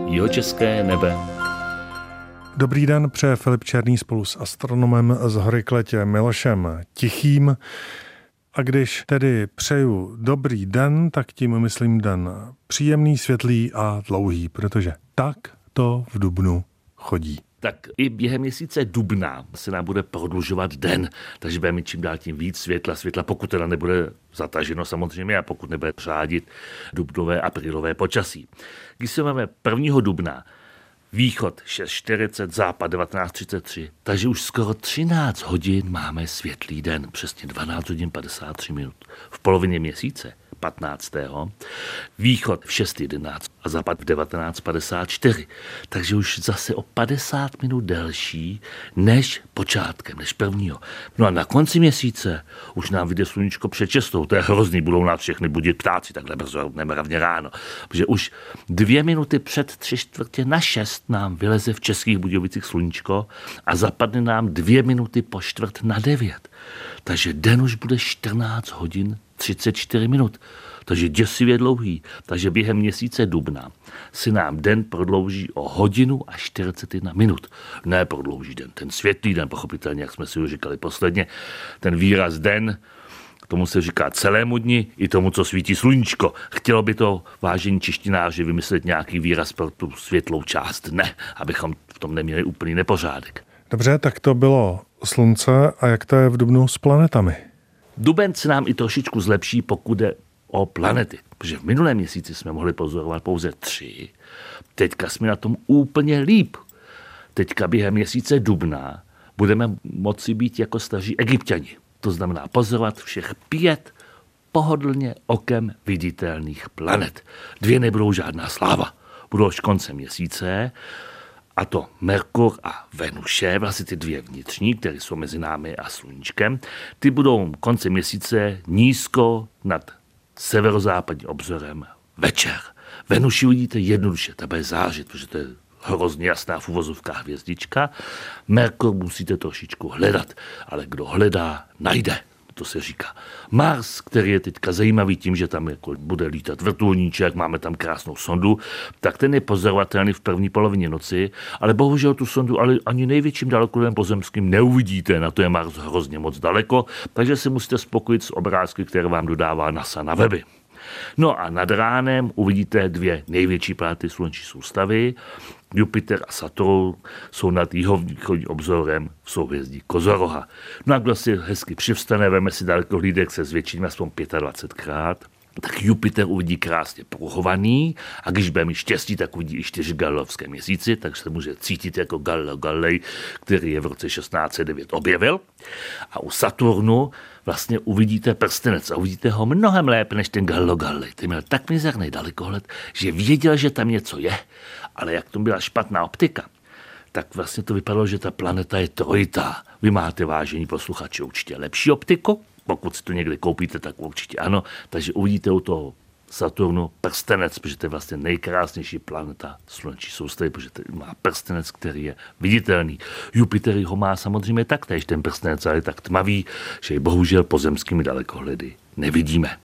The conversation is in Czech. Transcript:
Jihočeské nebe. Dobrý den, přeje Filip Černý spolu s astronomem z Hory Kletě Milošem Tichým. A když tedy přeju dobrý den, tak tím myslím den příjemný, světlý a dlouhý, protože tak to v dubnu chodí. Tak i během měsíce dubna se nám bude prodlužovat den, takže budeme mít čím dál tím víc světla, pokud teda nebude zataženo samozřejmě a pokud nebude řádit dubnové, aprílové počasí. Když se máme 1. dubna, východ 6:40, západ 19:33, takže už skoro 13 hodin máme světlý den, přesně 12 hodin 53 minut. V polovině měsíce 15. východ v 6:11 a západ v 19:54. Takže už zase o 50 minut delší než počátkem, než 1. No a na konci měsíce už nám vyjde sluníčko před 6. To je hrozný, budou nás všechny budit ptáci takhle brzo, nemravně ráno. Protože už 2 minuty před 3/4 nám vyleze v Českých Budějovicích sluníčko a zapadne nám 2 minuty po 8:45. Takže den už bude 14 hodin 34 minut. Takže děsivě dlouhý. Takže během měsíce dubna si nám den prodlouží o 1:41 minut. Ne prodlouží den, ten světlý den, pochopitelně, jak jsme si už říkali posledně. Ten výraz den, tomu se říká celému dni, i tomu, co svítí sluníčko. Chtělo by to, vážení češtináři, vymyslet nějaký výraz pro tu světlou část dne, abychom v tom neměli úplný nepořádek. Dobře, tak to bylo slunce. A jak to je v dubnu s planetami? Duben se nám i trošičku zlepší, pokud jde o planety. Protože v minulém měsíci jsme mohli pozorovat pouze 3. Teďka jsme na tom úplně líp. Teďka během měsíce dubna budeme moci být jako staří Egypťani. To znamená pozorovat všech 5 pohodlně okem viditelných planet. 2 nebudou žádná sláva. Budou až koncem měsíce, a to Merkur a Venuše, vlastně ty 2 vnitřní, které jsou mezi námi a sluníčkem, ty budou koncem měsíce nízko nad severozápadním obzorem večer. Venuši uvidíte jednoduše, ta bude zářit, protože to je hrozně jasná v uvozovkách hvězdička. Merkur musíte trošičku hledat, ale kdo hledá, najde. To se říká. Mars, který je teďka zajímavý tím, že tam jako bude lítat vrtulníček, máme tam krásnou sondu, tak ten je pozorovatelný v první polovině noci, ale bohužel tu sondu ale ani největším dalekohledem pozemským neuvidíte, na to je Mars hrozně moc daleko, takže si musíte spokojit s obrázky, které vám dodává NASA na weby. No a nad ránem uvidíte 2 největší planety sluneční soustavy. Jupiter a Saturn jsou nad jihovýchodním obzorem v souhvězdí Kozoroha. No a kdo si hezky přivstane, veme si dalekohlídek se zvětšením aspoň 25krát, tak Jupiter uvidí krásně pruhovaný a když bude mít štěstí, tak uvidí i 4 galileovské měsíci, takže se může cítit jako Galileo Galilei, který je v roce 1609 objevil. A u Saturnu vlastně uvidíte prstenec a uvidíte ho mnohem lépe než ten Galileo Galilei. Ten měl tak mizerný dalekohled, že věděl, že tam něco je, ale jak to byla špatná optika, tak vlastně to vypadalo, že ta planeta je trojitá. Vy máte, vážení posluchači, určitě lepší optiku. Pokud si to někdy koupíte, tak určitě ano. Takže uvidíte u toho Saturnu prstenec, protože to je vlastně nejkrásnější planeta sluneční soustavy, protože to má prstenec, který je viditelný. Jupiter ho má samozřejmě taktéž ten prstenec, ale je tak tmavý, že ji bohužel pozemskými dalekohledy nevidíme.